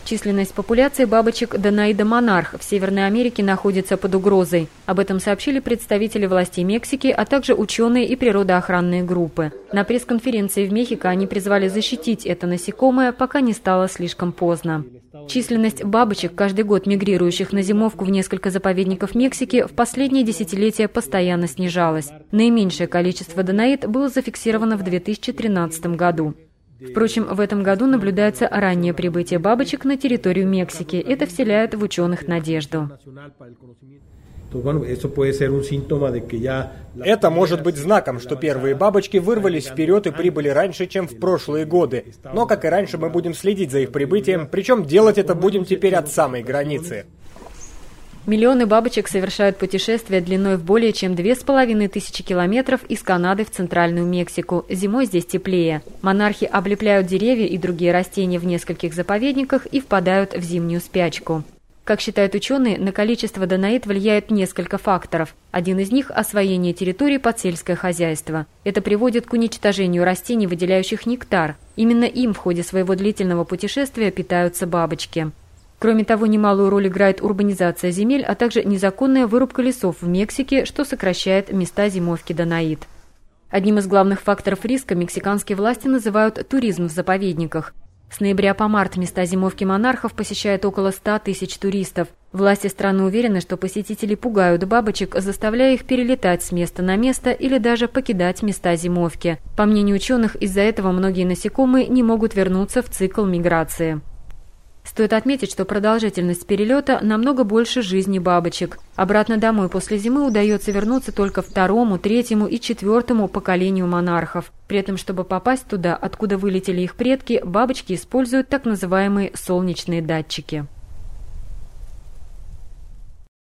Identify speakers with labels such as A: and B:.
A: Численность популяции бабочек Данаида монарх в Северной Америке находится под угрозой. Об этом сообщили представители властей Мексики, а также ученые и природоохранные группы. На пресс-конференции в Мехико они призвали защитить это насекомое, пока не стало слишком поздно. Численность бабочек, каждый год мигрирующих на зимовку в несколько заповедников Мексики, в последние десятилетия постоянно снижалась. Наименьшее количество Данаид было зафиксировано в 2013 году. Впрочем, в этом году наблюдается раннее прибытие бабочек на территорию Мексики. Это вселяет в ученых надежду.
B: Это может быть знаком, что первые бабочки вырвались вперед и прибыли раньше, чем в прошлые годы. Но, как и раньше, мы будем следить за их прибытием, причем делать это будем теперь от самой границы.
A: Миллионы бабочек совершают путешествия длиной в более чем 2500 километров из Канады в центральную Мексику. Зимой здесь теплее. Монархи облепляют деревья и другие растения в нескольких заповедниках и впадают в зимнюю спячку. Как считают ученые, на количество Данаид влияет несколько факторов. Один из них – освоение территорий под сельское хозяйство. Это приводит к уничтожению растений, выделяющих нектар. Именно им в ходе своего длительного путешествия питаются бабочки. Кроме того, немалую роль играет урбанизация земель, а также незаконная вырубка лесов в Мексике, что сокращает места зимовки Данаид. Одним из главных факторов риска мексиканские власти называют туризм в заповедниках. С ноября по март места зимовки монархов посещает около 100 тысяч туристов. Власти страны уверены, что посетители пугают бабочек, заставляя их перелетать с места на место или даже покидать места зимовки. По мнению ученых, из-за этого многие насекомые не могут вернуться в цикл миграции. Стоит отметить, что продолжительность перелета намного больше жизни бабочек. Обратно домой после зимы удается вернуться только второму, третьему и четвертому поколению монархов. При этом, чтобы попасть туда, откуда вылетели их предки, бабочки используют так называемые солнечные датчики.